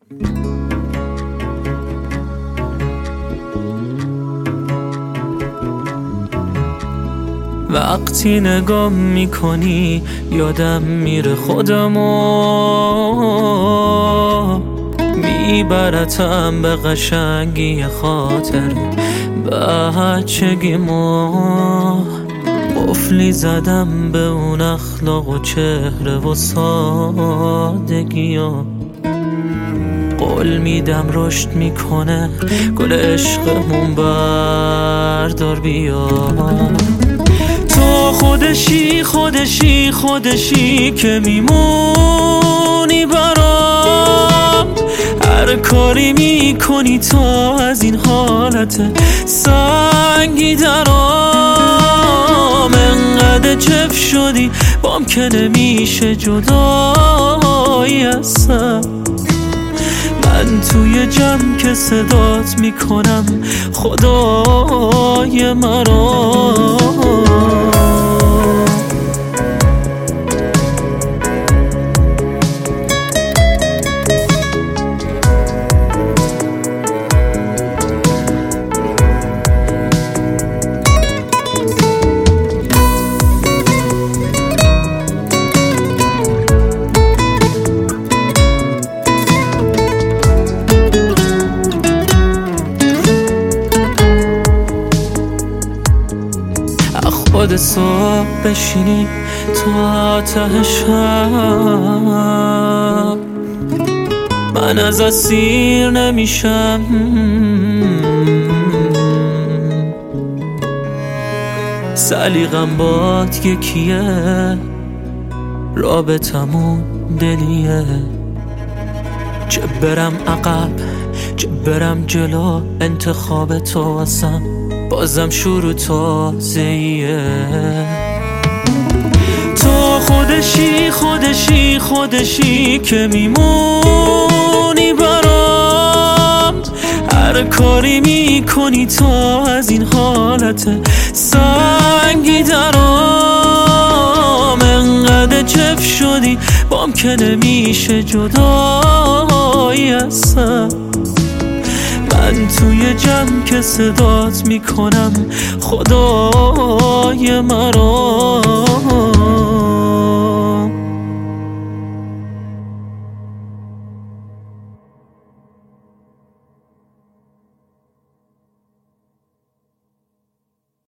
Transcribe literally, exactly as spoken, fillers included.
وقتی نگاه میکنی یادم میره خودمو، میبرتم به قشنگی خاطر بچگیمو. قفلی زدم به اون اخلاق و چهره و سادگیو. قول میدم رشد میکنه گل عشقمون، بردار بیا. تو خودشی خودشی خودشی که میمونی برام. هر کاری میکنی تا از این حالت سنگی درام. انقدر جف شدی بام که نمیشه جدایی هستم. من توی جمع که صدات میکنم خدای مرا. خود صبح بشینی تا ته شب، من از اسیر نمیشم. سلیقم باد یکیه، رابطمون دلیه. چه برم عقب چه برم جلو، انتخاب تو هستم، بازم شروع تازه‌ایه. تو خودشی خودشی خودشی که میمونی برام. هر کاری میکنی تا از این حالت سنگی درام. انقدر جف شدی بام که نمیشه جدایی هستم. من توی جمع که صدات میکنم خدای مرا.